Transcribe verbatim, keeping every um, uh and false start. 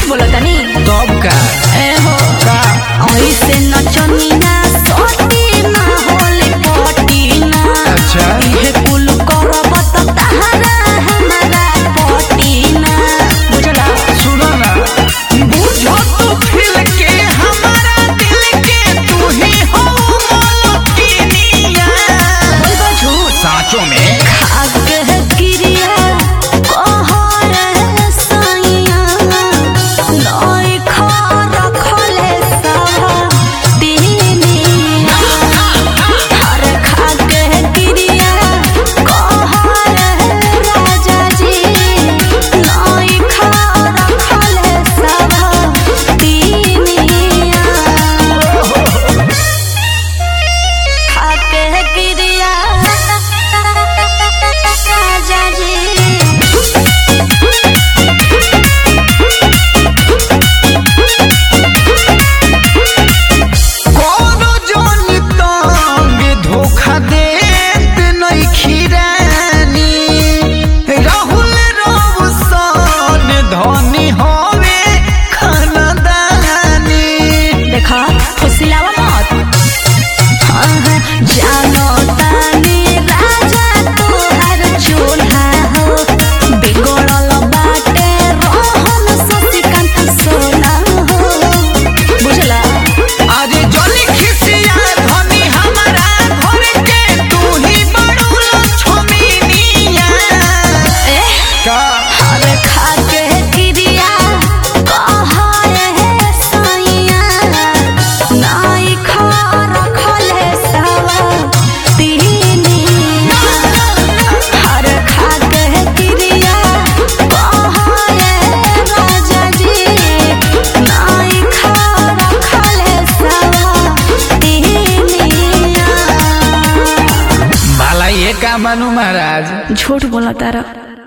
झूठ बोला तनी तब का ए हो का ऐसे नचनी ना सोती ना होले पटी ना। अच्छा इहे कुल करब त तहरा हमारा पटी ना बुझला। सुनो ना बुझो तो फिर के हमारा दिल के तू ही हो मोलकिनिया। बोलबो झूठ सांचों में आगे गिरिया कहरे सैया नई खा रखले सब दिनिया। हर खाके गिरिया कहरे राजा जी नई खा रखले सब दिनिया। खाके गिरिया राजा जी कोनो जोन तंग धोखा देत नहीं खिरानी। राहुल रोशन धनी होवे खानदानी। देखा फुसिलावा मत। हाँ जानो तानी राजा तोहर चूल्हा हो बिगड़ल बाटे रोहन शशिकांत सोना हो बुझला। अरे जोनी खिसिया धनी हमारा घर के तू ही बड़ू लक्ष्मीनिया। ए का हर खाके गिरिया कहरे सैया नाई खा रखले सब दिनिया। हर खाके गिरिया कहरे राजा जी नाई खा रखले सब दिनिया। भला ये का मानू महाराज। झूठ बोला तारा।